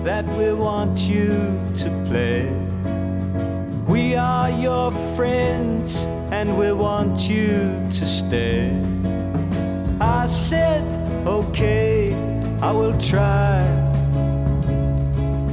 that we want you to play. We are your friends and we want you to stay. I said, okay, I will try.